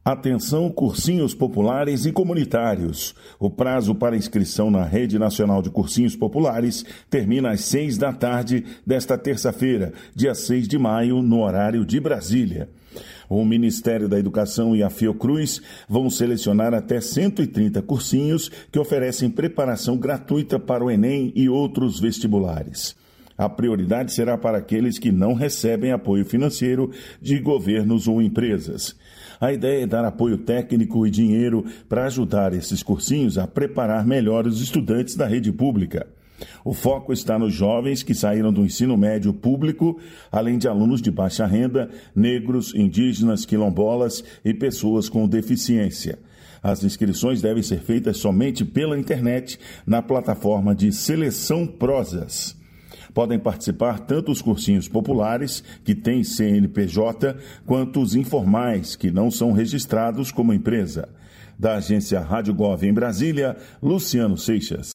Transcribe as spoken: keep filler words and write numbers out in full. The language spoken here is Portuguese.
Atenção, cursinhos populares e comunitários. O prazo para inscrição na Rede Nacional de Cursinhos Populares termina às seis da tarde desta terça-feira, dia seis de maio, no horário de Brasília. O Ministério da Educação e a Fiocruz vão selecionar até cento e trinta cursinhos que oferecem preparação gratuita para o Enem e outros vestibulares. A prioridade será para aqueles que não recebem apoio financeiro de governos ou empresas. A ideia é dar apoio técnico e dinheiro para ajudar esses cursinhos a preparar melhor os estudantes da rede pública. O foco está nos jovens que saíram do ensino médio público, além de alunos de baixa renda, negros, indígenas, quilombolas e pessoas com deficiência. As inscrições devem ser feitas somente pela internet na plataforma de Seleção Prosas. Podem participar tanto os cursinhos populares, que têm C N P J, quanto os informais, que não são registrados como empresa. Da agência Rádio Gov em Brasília, Luciano Seixas.